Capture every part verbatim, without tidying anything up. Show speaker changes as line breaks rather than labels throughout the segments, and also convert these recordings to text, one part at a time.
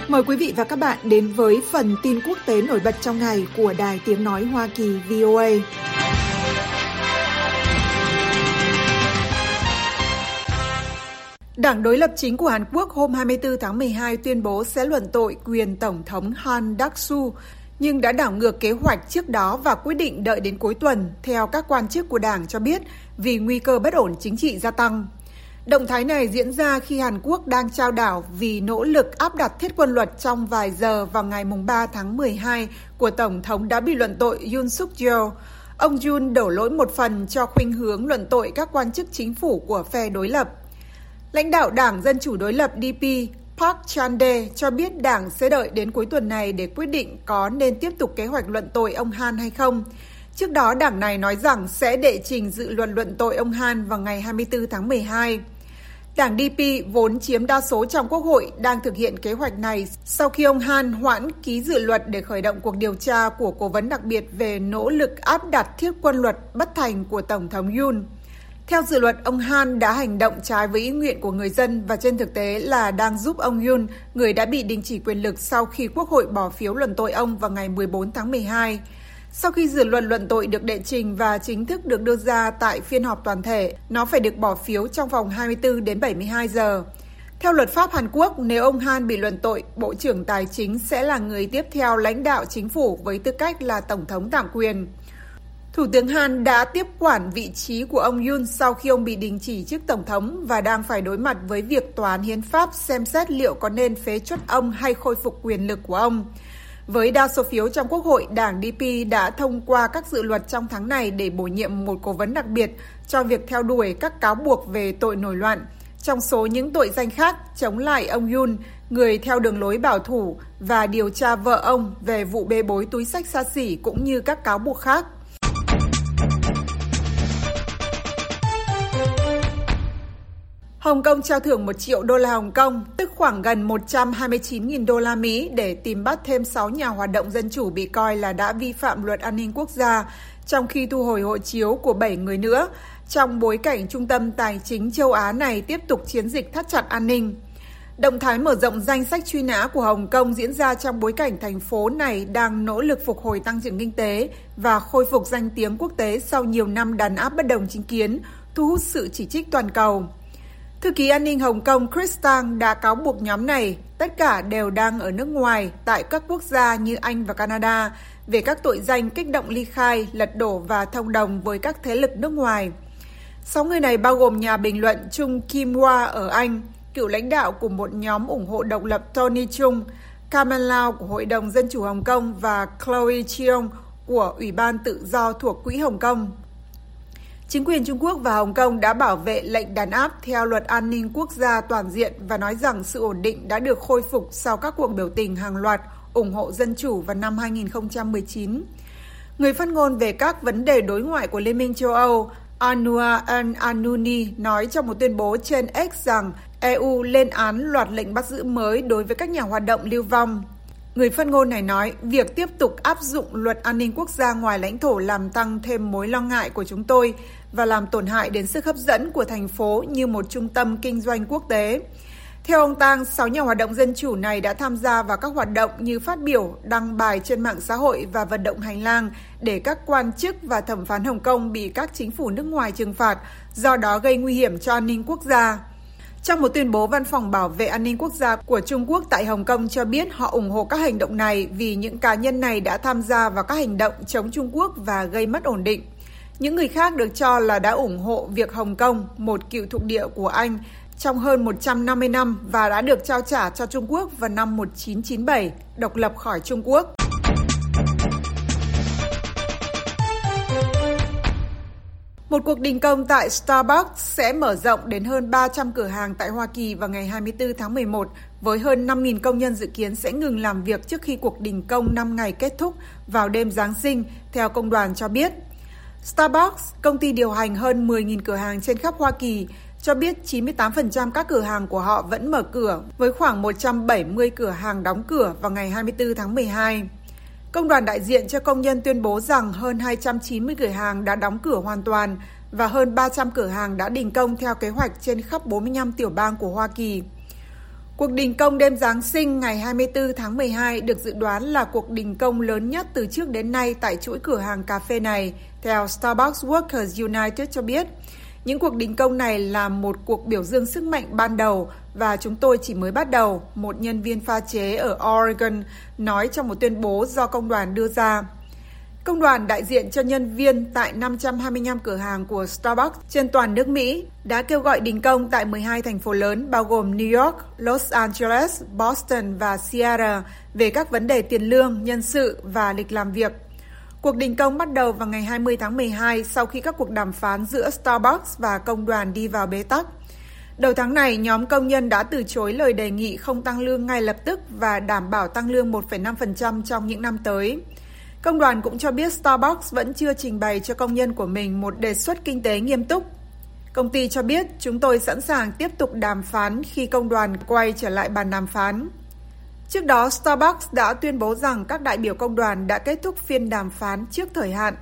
Mời quý vị và các bạn đến với phần tin quốc tế nổi bật trong ngày của Đài Tiếng Nói Hoa Kỳ vê o a. Đảng đối lập chính của Hàn Quốc hôm hai mươi tư tháng mười hai tuyên bố sẽ luận tội quyền Tổng thống Han Duck-soo, nhưng đã đảo ngược kế hoạch trước đó và quyết định đợi đến cuối tuần, theo các quan chức của đảng cho biết, vì nguy cơ bất ổn chính trị gia tăng. Động thái này diễn ra khi Hàn Quốc đang chao đảo vì nỗ lực áp đặt thiết quân luật trong vài giờ vào ngày ba tháng mười hai của Tổng thống đã bị luận tội Yoon Suk Yeol. Ông Yoon đổ lỗi một phần cho khuynh hướng luận tội các quan chức chính phủ của phe đối lập. Lãnh đạo Đảng Dân Chủ đối lập đê pê Park Chan-dae cho biết đảng sẽ đợi đến cuối tuần này để quyết định có nên tiếp tục kế hoạch luận tội ông Han hay không. Trước đó, đảng này nói rằng sẽ đệ trình dự luật luận tội ông Han vào ngày hai mươi tư tháng mười hai. Đảng đê pê vốn chiếm đa số trong Quốc hội đang thực hiện kế hoạch này sau khi ông Han hoãn ký dự luật để khởi động cuộc điều tra của Cố vấn đặc biệt về nỗ lực áp đặt thiết quân luật bất thành của Tổng thống Yoon. Theo dự luật, ông Han đã hành động trái với ý nguyện của người dân và trên thực tế là đang giúp ông Yoon, người đã bị đình chỉ quyền lực sau khi Quốc hội bỏ phiếu luận tội ông vào ngày mười bốn tháng mười hai. Sau khi dự luật luận tội được đệ trình và chính thức được đưa ra tại phiên họp toàn thể, nó phải được bỏ phiếu trong vòng hai mươi tư đến bảy mươi hai giờ. Theo luật pháp Hàn Quốc, nếu ông Han bị luận tội, Bộ trưởng Tài chính sẽ là người tiếp theo lãnh đạo chính phủ với tư cách là Tổng thống tạm quyền. Thủ tướng Han đã tiếp quản vị trí của ông Yoon sau khi ông bị đình chỉ chức Tổng thống và đang phải đối mặt với việc Tòa án Hiến pháp xem xét liệu có nên phế truất ông hay khôi phục quyền lực của ông. Với đa số phiếu trong Quốc hội, đảng đê pê đã thông qua các dự luật trong tháng này để bổ nhiệm một cố vấn đặc biệt cho việc theo đuổi các cáo buộc về tội nổi loạn. Trong số những tội danh khác, chống lại ông Yoon, người theo đường lối bảo thủ, và điều tra vợ ông về vụ bê bối túi xách xa xỉ cũng như các cáo buộc khác. Hồng Kông trao thưởng một triệu đô la Hồng Kông, tức khoảng gần một trăm hai mươi chín nghìn đô la Mỹ để tìm bắt thêm sáu nhà hoạt động dân chủ bị coi là đã vi phạm luật an ninh quốc gia, trong khi thu hồi hộ chiếu của bảy người nữa, trong bối cảnh Trung tâm Tài chính châu Á này tiếp tục chiến dịch thắt chặt an ninh. Động thái mở rộng danh sách truy nã của Hồng Kông diễn ra trong bối cảnh thành phố này đang nỗ lực phục hồi tăng trưởng kinh tế và khôi phục danh tiếng quốc tế sau nhiều năm đàn áp bất đồng chính kiến, thu hút sự chỉ trích toàn cầu. Thư ký an ninh Hồng Kông Chris Tang đã cáo buộc nhóm này, tất cả đều đang ở nước ngoài, tại các quốc gia như Anh và Canada, về các tội danh kích động ly khai, lật đổ và thông đồng với các thế lực nước ngoài. Sáu người này bao gồm nhà bình luận Chung Kim-hwa ở Anh, cựu lãnh đạo của một nhóm ủng hộ độc lập Tony Chung, Carmen Lau của Hội đồng Dân chủ Hồng Kông và Chloe Cheong của Ủy ban Tự do thuộc Quỹ Hồng Kông. Chính quyền Trung Quốc và Hồng Kông đã bảo vệ lệnh đàn áp theo luật an ninh quốc gia toàn diện và nói rằng sự ổn định đã được khôi phục sau các cuộc biểu tình hàng loạt ủng hộ dân chủ vào năm hai nghìn không trăm mười chín. Người phát ngôn về các vấn đề đối ngoại của Liên minh châu Âu, Anouar al-Anouni, nói trong một tuyên bố trên X rằng e u lên án loạt lệnh bắt giữ mới đối với các nhà hoạt động lưu vong. Người phát ngôn này nói, việc tiếp tục áp dụng luật an ninh quốc gia ngoài lãnh thổ làm tăng thêm mối lo ngại của chúng tôi và làm tổn hại đến sức hấp dẫn của thành phố như một trung tâm kinh doanh quốc tế. Theo ông Tang, sáu nhà hoạt động dân chủ này đã tham gia vào các hoạt động như phát biểu, đăng bài trên mạng xã hội và vận động hành lang để các quan chức và thẩm phán Hồng Kông bị các chính phủ nước ngoài trừng phạt, do đó gây nguy hiểm cho an ninh quốc gia. Trong một tuyên bố, Văn phòng Bảo vệ An ninh Quốc gia của Trung Quốc tại Hồng Kông cho biết họ ủng hộ các hành động này vì những cá nhân này đã tham gia vào các hành động chống Trung Quốc và gây mất ổn định. Những người khác được cho là đã ủng hộ việc Hồng Kông, một cựu thuộc địa của Anh, trong hơn một trăm năm mươi năm và đã được trao trả cho Trung Quốc vào năm một nghìn chín trăm chín mươi bảy, độc lập khỏi Trung Quốc. Một cuộc đình công tại Starbucks sẽ mở rộng đến hơn ba trăm cửa hàng tại Hoa Kỳ vào ngày hai mươi tư tháng mười một, với hơn năm nghìn công nhân dự kiến sẽ ngừng làm việc trước khi cuộc đình công năm ngày kết thúc vào đêm Giáng sinh, theo công đoàn cho biết. Starbucks, công ty điều hành hơn mười nghìn cửa hàng trên khắp Hoa Kỳ, cho biết chín mươi tám phần trăm các cửa hàng của họ vẫn mở cửa, với khoảng một trăm bảy mươi cửa hàng đóng cửa vào ngày hai mươi tư tháng mười hai. Công đoàn đại diện cho công nhân tuyên bố rằng hơn hai trăm chín mươi cửa hàng đã đóng cửa hoàn toàn và hơn ba trăm cửa hàng đã đình công theo kế hoạch trên khắp bốn mươi lăm tiểu bang của Hoa Kỳ. Cuộc đình công đêm Giáng sinh ngày hai mươi tư tháng mười hai được dự đoán là cuộc đình công lớn nhất từ trước đến nay tại chuỗi cửa hàng cà phê này, theo Starbucks Workers United cho biết. Những cuộc đình công này là một cuộc biểu dương sức mạnh ban đầu và chúng tôi chỉ mới bắt đầu, một nhân viên pha chế ở Oregon nói trong một tuyên bố do công đoàn đưa ra. Công đoàn đại diện cho nhân viên tại năm trăm hai mươi lăm cửa hàng của Starbucks trên toàn nước Mỹ đã kêu gọi đình công tại mười hai thành phố lớn bao gồm New York, Los Angeles, Boston và Seattle về các vấn đề tiền lương, nhân sự và lịch làm việc. Cuộc đình công bắt đầu vào ngày hai mươi tháng mười hai sau khi các cuộc đàm phán giữa Starbucks và công đoàn đi vào bế tắc. Đầu tháng này, nhóm công nhân đã từ chối lời đề nghị không tăng lương ngay lập tức và đảm bảo tăng lương một phẩy năm phần trăm trong những năm tới. Công đoàn cũng cho biết Starbucks vẫn chưa trình bày cho công nhân của mình một đề xuất kinh tế nghiêm túc. Công ty cho biết chúng tôi sẵn sàng tiếp tục đàm phán khi công đoàn quay trở lại bàn đàm phán. Trước đó, Starbucks đã tuyên bố rằng các đại biểu công đoàn đã kết thúc phiên đàm phán trước thời hạn.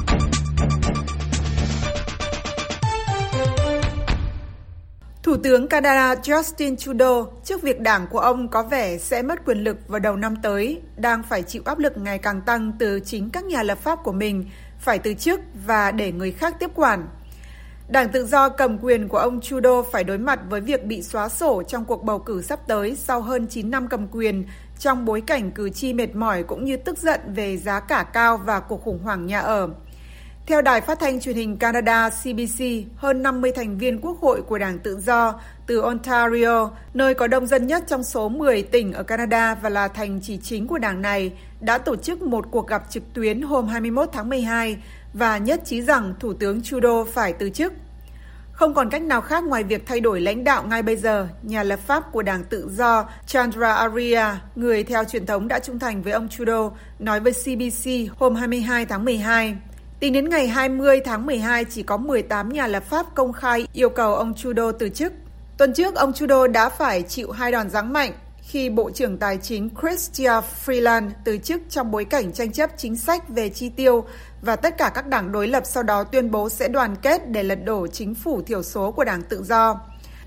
Thủ tướng Canada Justin Trudeau, trước việc đảng của ông có vẻ sẽ mất quyền lực vào đầu năm tới, đang phải chịu áp lực ngày càng tăng từ chính các nhà lập pháp của mình phải từ chức và để người khác tiếp quản. Đảng Tự do cầm quyền của ông Trudeau phải đối mặt với việc bị xóa sổ trong cuộc bầu cử sắp tới sau hơn chín năm cầm quyền, trong bối cảnh cử tri mệt mỏi cũng như tức giận về giá cả cao và cuộc khủng hoảng nhà ở. Theo Đài Phát thanh Truyền hình Canada C B C, hơn năm mươi thành viên quốc hội của Đảng Tự do từ Ontario, nơi có đông dân nhất trong số mười tỉnh ở Canada và là thành chỉ chính của đảng này, đã tổ chức một cuộc gặp trực tuyến hôm hai mươi mốt tháng mười hai và nhất trí rằng Thủ tướng Trudeau phải từ chức. Không còn cách nào khác ngoài việc thay đổi lãnh đạo ngay bây giờ, nhà lập pháp của Đảng Tự do Chandra Arya, người theo truyền thống đã trung thành với ông Trudeau, nói với C B C hôm hai mươi hai tháng mười hai. Tính đến ngày hai mươi tháng mười hai, chỉ có mười tám nhà lập pháp công khai yêu cầu ông Trudeau từ chức. Tuần trước, ông Trudeau đã phải chịu hai đòn giáng mạnh khi Bộ trưởng Tài chính Chrystia Freeland từ chức trong bối cảnh tranh chấp chính sách về chi tiêu và tất cả các đảng đối lập sau đó tuyên bố sẽ đoàn kết để lật đổ chính phủ thiểu số của Đảng Tự do.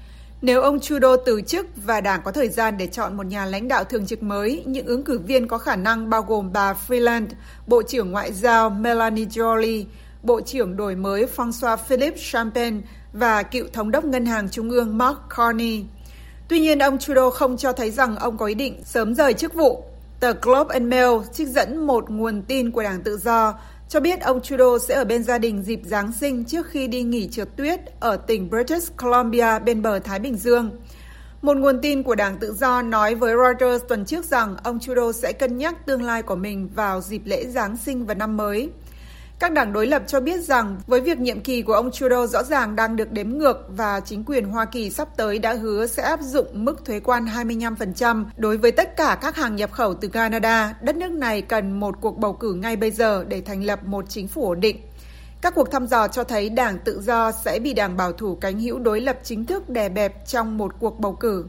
Nếu ông Trudeau từ chức và đảng có thời gian để chọn một nhà lãnh đạo thường trực mới, những ứng cử viên có khả năng bao gồm bà Freeland, Bộ trưởng Ngoại giao Melanie Joly, Bộ trưởng Đổi mới François-Philippe Champagne và cựu Thống đốc Ngân hàng Trung ương Mark Carney. Tuy nhiên, ông Trudeau không cho thấy rằng ông có ý định sớm rời chức vụ. Tờ Globe and Mail trích dẫn một nguồn tin của Đảng Tự do cho biết ông Trudeau sẽ ở bên gia đình dịp Giáng sinh trước khi đi nghỉ trượt tuyết ở tỉnh British Columbia bên bờ Thái Bình Dương. Một nguồn tin của Đảng Tự do nói với Reuters tuần trước rằng ông Trudeau sẽ cân nhắc tương lai của mình vào dịp lễ Giáng sinh và năm mới. Các đảng đối lập cho biết rằng với việc nhiệm kỳ của ông Trudeau rõ ràng đang được đếm ngược và chính quyền Hoa Kỳ sắp tới đã hứa sẽ áp dụng mức thuế quan hai mươi lăm phần trăm đối với tất cả các hàng nhập khẩu từ Canada, đất nước này cần một cuộc bầu cử ngay bây giờ để thành lập một chính phủ ổn định. Các cuộc thăm dò cho thấy Đảng Tự do sẽ bị đảng bảo thủ cánh hữu đối lập chính thức đè bẹp trong một cuộc bầu cử.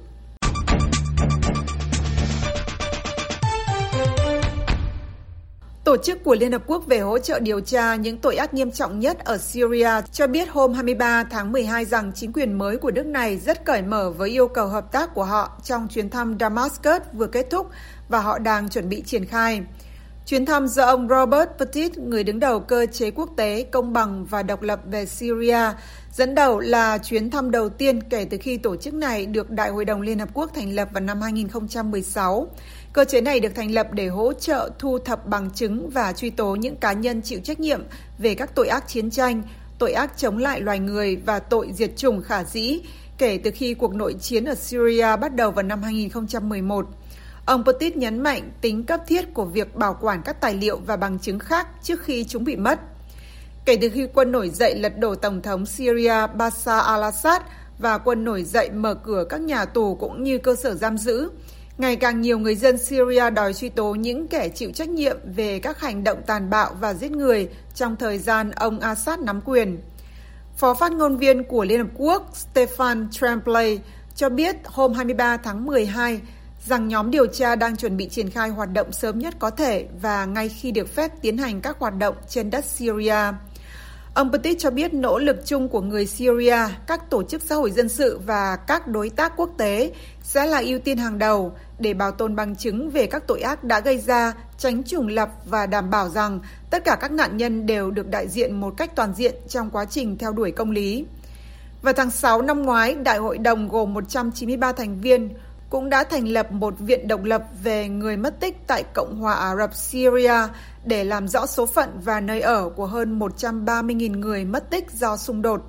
Tổ chức của Liên Hợp Quốc về hỗ trợ điều tra những tội ác nghiêm trọng nhất ở Syria cho biết hôm hai mươi ba tháng mười hai rằng chính quyền mới của nước này rất cởi mở với yêu cầu hợp tác của họ trong chuyến thăm Damascus vừa kết thúc và họ đang chuẩn bị triển khai. Chuyến thăm do ông Robert Petit, người đứng đầu cơ chế quốc tế, công bằng và độc lập về Syria, dẫn đầu là chuyến thăm đầu tiên kể từ khi tổ chức này được Đại hội đồng Liên Hợp Quốc thành lập vào năm hai nghìn không trăm mười sáu. Cơ chế này được thành lập để hỗ trợ thu thập bằng chứng và truy tố những cá nhân chịu trách nhiệm về các tội ác chiến tranh, tội ác chống lại loài người và tội diệt chủng khả dĩ kể từ khi cuộc nội chiến ở Syria bắt đầu vào năm hai nghìn không trăm mười một. Ông Petit nhấn mạnh tính cấp thiết của việc bảo quản các tài liệu và bằng chứng khác trước khi chúng bị mất. Kể từ khi quân nổi dậy lật đổ Tổng thống Syria Bashar al-Assad và quân nổi dậy mở cửa các nhà tù cũng như cơ sở giam giữ, ngày càng nhiều người dân Syria đòi truy tố những kẻ chịu trách nhiệm về các hành động tàn bạo và giết người trong thời gian ông Assad nắm quyền. Phó phát ngôn viên của Liên Hợp Quốc Stefan Tremblay cho biết hôm hai mươi ba tháng mười hai rằng nhóm điều tra đang chuẩn bị triển khai hoạt động sớm nhất có thể và ngay khi được phép tiến hành các hoạt động trên đất Syria. Ông Petit cho biết nỗ lực chung của người Syria, các tổ chức xã hội dân sự và các đối tác quốc tế sẽ là ưu tiên hàng đầu để bảo tồn bằng chứng về các tội ác đã gây ra, tránh trùng lập và đảm bảo rằng tất cả các nạn nhân đều được đại diện một cách toàn diện trong quá trình theo đuổi công lý. Vào tháng sáu năm ngoái, Đại hội đồng gồm một trăm chín mươi ba thành viên cũng đã thành lập một viện độc lập về người mất tích tại Cộng hòa Ả Rập Syria để làm rõ số phận và nơi ở của hơn một trăm ba mươi nghìn người mất tích do xung đột.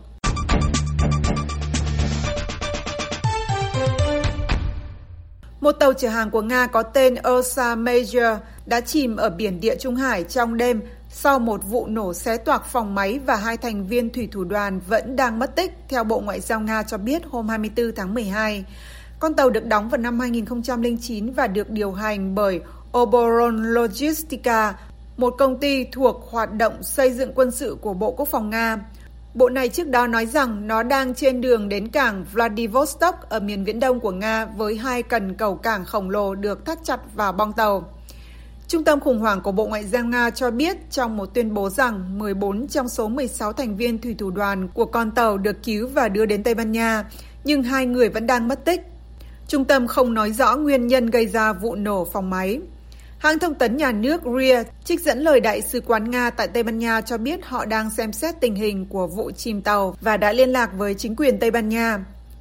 Một tàu chở hàng của Nga có tên Ursa Major đã chìm ở biển Địa Trung Hải trong đêm sau một vụ nổ xé toạc phòng máy và hai thành viên thủy thủ đoàn vẫn đang mất tích, theo Bộ Ngoại giao Nga cho biết hôm hai mươi tư tháng mười hai. Con tàu được đóng vào năm hai nghìn không trăm lẻ chín và được điều hành bởi Oboron Logistica, một công ty thuộc hoạt động xây dựng quân sự của Bộ Quốc phòng Nga. Bộ này trước đó nói rằng nó đang trên đường đến cảng Vladivostok ở miền viễn đông của Nga với hai cần cầu cảng khổng lồ được thắt chặt vào bong tàu. Trung tâm khủng hoảng của Bộ Ngoại giao Nga cho biết trong một tuyên bố rằng mười bốn trong số mười sáu thành viên thủy thủ đoàn của con tàu được cứu và đưa đến Tây Ban Nha, nhưng hai người vẫn đang mất tích. Trung tâm không nói rõ nguyên nhân gây ra vụ nổ phòng máy. Hãng thông tấn nhà nước rờ i a trích dẫn lời Đại sứ quán Nga tại Tây Ban Nha cho biết họ đang xem xét tình hình của vụ chìm tàu và đã liên lạc với chính quyền Tây Ban Nha.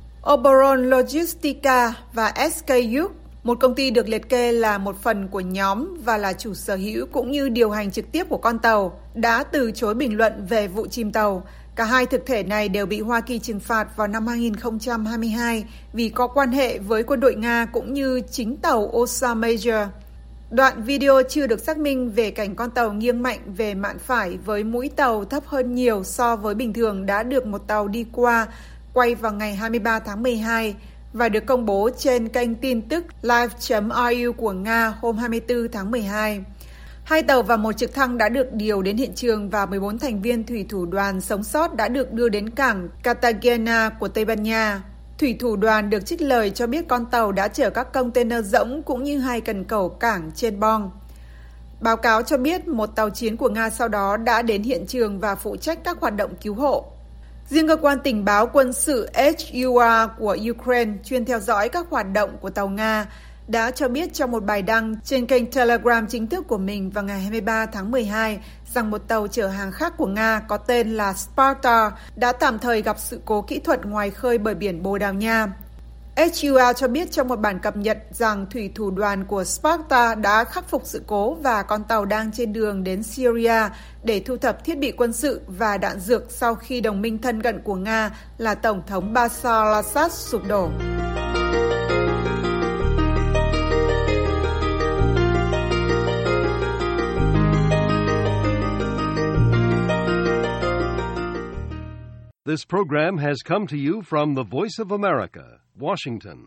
Oboron Logistica và ét ca u, một công ty được liệt kê là một phần của nhóm và là chủ sở hữu cũng như điều hành trực tiếp của con tàu, đã từ chối bình luận về vụ chìm tàu. Cả hai thực thể này đều bị Hoa Kỳ trừng phạt vào năm hai nghìn không trăm hai mươi hai vì có quan hệ với quân đội Nga cũng như chính tàu Ursa Major. Đoạn video chưa được xác minh về cảnh con tàu nghiêng mạnh về mạn phải với mũi tàu thấp hơn nhiều so với bình thường đã được một tàu đi qua quay vào ngày hai mươi ba tháng mười hai và được công bố trên kênh tin tức live chấm r u của Nga hôm hai mươi tư tháng mười hai. Hai tàu và một trực thăng đã được điều đến hiện trường và mười bốn thành viên thủy thủ đoàn sống sót đã được đưa đến cảng Cartagena của Tây Ban Nha. Thủy thủ đoàn được trích lời cho biết con tàu đã chở các container rỗng cũng như hai cần cầu cảng trên bong. Báo cáo cho biết một tàu chiến của Nga sau đó đã đến hiện trường và phụ trách các hoạt động cứu hộ. Riêng cơ quan tình báo quân sự hát u rờ của Ukraine chuyên theo dõi các hoạt động của tàu Nga đã cho biết trong một bài đăng trên kênh Telegram chính thức của mình vào ngày hai mươi ba tháng mười hai rằng một tàu chở hàng khác của Nga có tên là Sparta đã tạm thời gặp sự cố kỹ thuật ngoài khơi bờ biển Bồ Đào Nha. hát u rờ cho biết trong một bản cập nhật rằng thủy thủ đoàn của Sparta đã khắc phục sự cố và con tàu đang trên đường đến Syria để thu thập thiết bị quân sự và đạn dược sau khi đồng minh thân cận của Nga là Tổng thống Bashar al-Assad sụp đổ.
This program has come to you from the Voice of America, Washington.